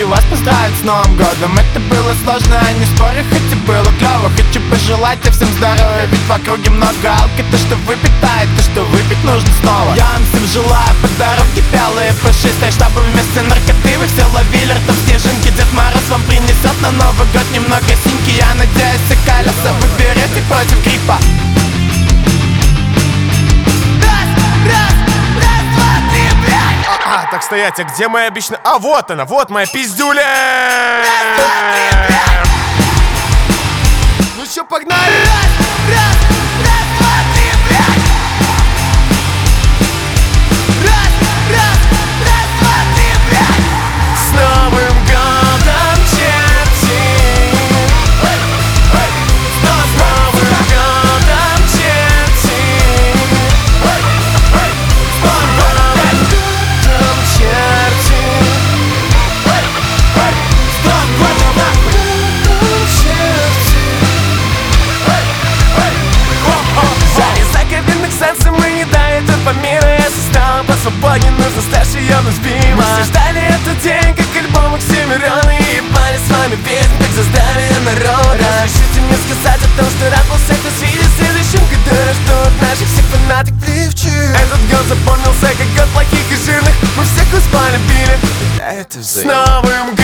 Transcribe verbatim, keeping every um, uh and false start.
Хочу вас поздравить с Новым годом. Это было сложно, а не спорю, хоть и было клево. Хочу пожелать всем здоровья, ведь в округе много алки. То, что выпить тает, то, что выпить нужно снова. Я вам всем желаю по дороге белые пушистые, чтобы вместе наркоты вы все ловили ртом снежинки. Дед Мороз вам принесет на Новый год немного синьки. Я надеюсь, и колеса вы берете против гриппа. А, так стоять, а где моя обычная... А, вот она, вот моя пиздюля! Ну чё, погнали! С Новым годом, черти! С Новым годом, черти! Свободен, нужно стать ее сбима. Мы все ждали этот день, как альбом Оксимирона. И ебали с вами песню, как заздравие народа. Разрешите мне сказать о том, что рад был всех нас видеть в следующем году рождут наших всех фанаток пливчих. Этот год запомнился как год плохих и жирных. Мы всех вас полюбили. С Новым годом!